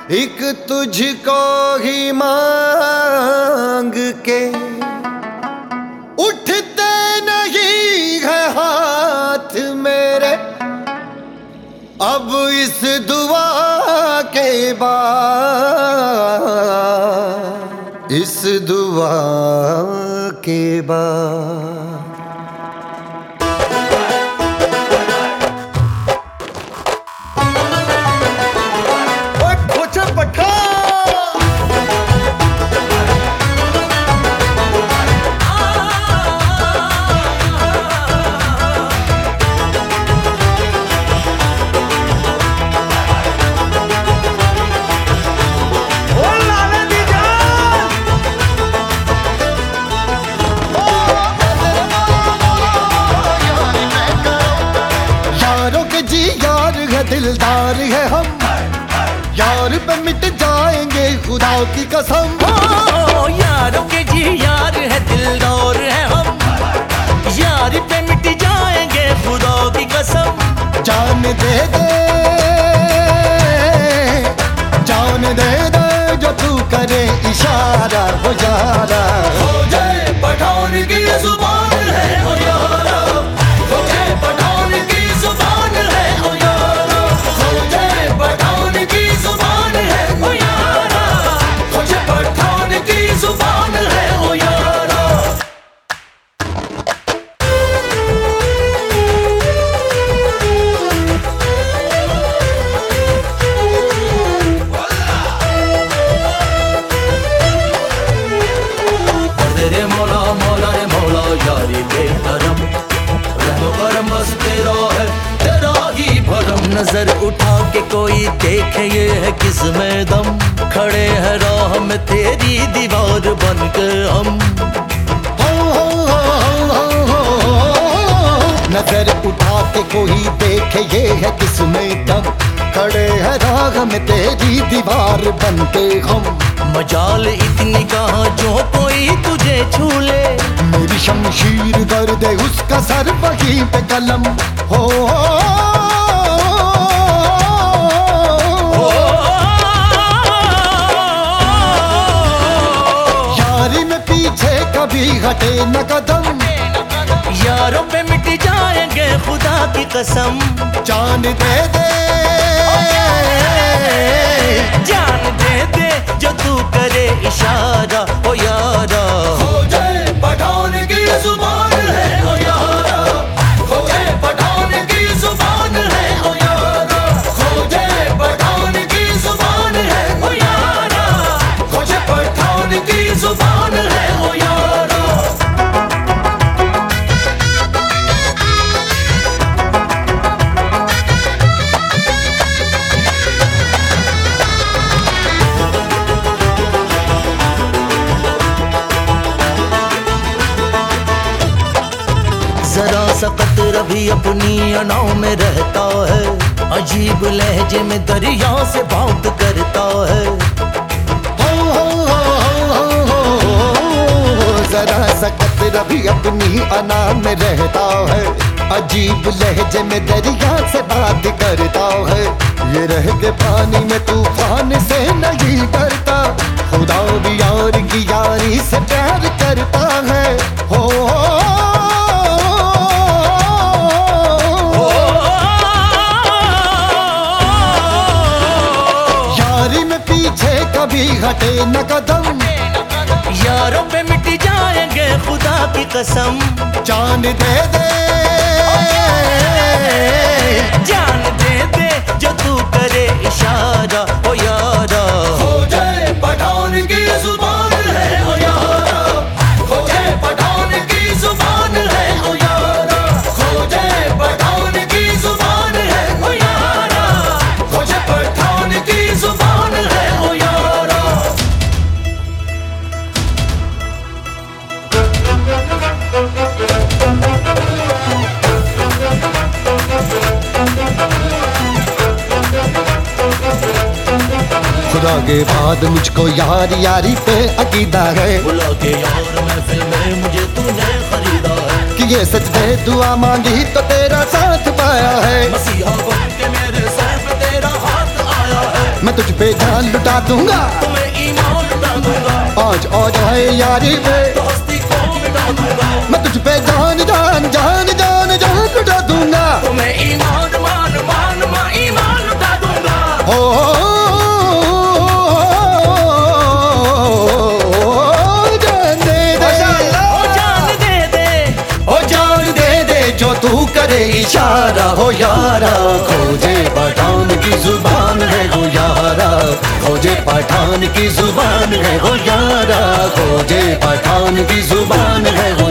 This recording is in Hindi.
एक तुझको ही मांग के उठते नहीं है हाथ मेरे, अब इस दुआ के बाद, इस दुआ के बाद। दिलदार है हम, यार पे मिट जाएंगे खुदा की कसम। यारों के जी यार है, दिलदार है हम, यार पे मिट जाएंगे खुदा की कसम। जान दे दे, जान दे दे जो तू करे इशारा हो यारा। हो जाए पठान की जुबान है ओ यारा, हो जाए पठान की जुबान है ओ यारा, हो जाए पठान की जुबान है ओ यारा, हो जाए पठान की जुबान है ओ यारा। तेरे मौला मौला रे मौला यारी बेकरम, रहम करम बस तेरा है, तेरा ही भरम। नजर उठा के कोई देखे ये है किसमें दम, खड़े हैं राह में तेरी दीवार बन के हम। नजर उठा के कोई देखे ये है किसमें दम, खड़े हैं राह में तेरी दीवार बनते हम। मजाल इतनी कहाँ जो कोई तुझे छू ले, मेरी शमशीर कर दे उसका सर वहीं पे कलम हो। यारी में पीछे कभी हटे न कदम, यारों पे मिट जाएंगे खुदा की कसम। जान दे दे, जान दे दे जो तू करे इशारा ओ यारा। हो जाए पठान की जुबान है ओ यारा, हो जाए पठान की जुबान है ओ यारा, हो जाए पठान की जुबान है ओ यारा, हो जाए पठान की जुबान है ओ यारा। जरा सा कतरा भी अपनी अनाव में रहता है, अजीब लहजे में दरिया से बात करता है। जरा सा कतरा भी अपनी अना में रहता है, अजीब लहजे में दरिया से बात करता है। ये रह के पानी में तूफान से नहीं डरता, खुदा भी यार की यारी से प्यार करता है हो। यारी में पीछे कभी हटे न कदम, यारों पे मिट जाएंगे खुदा की कसम। जान दे दे, जान दे दे जो तू करे इशारा ओ यारा। हो जाए पठान की जुबान है ओ यारा, हो जाए पठान की जुबान है ओ यारा, हो जाए पठान की जुबान है ओ यारा, हो जाए पठान की जुबान है ओ यारा। खुदा के बाद मुझको यार यारी पे अकीदा है, बुला के यार महफिल में मुझे तूने खरीदा है। कि ये सच में दुआ मांगी तो तेरा साथ पाया है। मसीहा बन के मेरे सर पे तेरा हाथ आया है। मैं तुझ पे जान लुटा दूंगा, तुम्हें ईमान लुटा दूंगा, आज और है यारी पे दोस्ती को मिटा दूंगा, मैं तुझ पे जान जान जान जान जान लुटा दूंगा, तुम्हें ईमान मान मान मान ईमान लुटा दूंगा। ओ जान दे दे, ओ जान दे दे, ओ जान दे दे, जो तू करे इशारा हो यारा, खोजे पठान की जुबान है हो यारा, खोजे पठान की जुबान है हो यारा, खोजे पठान की जुबान है हो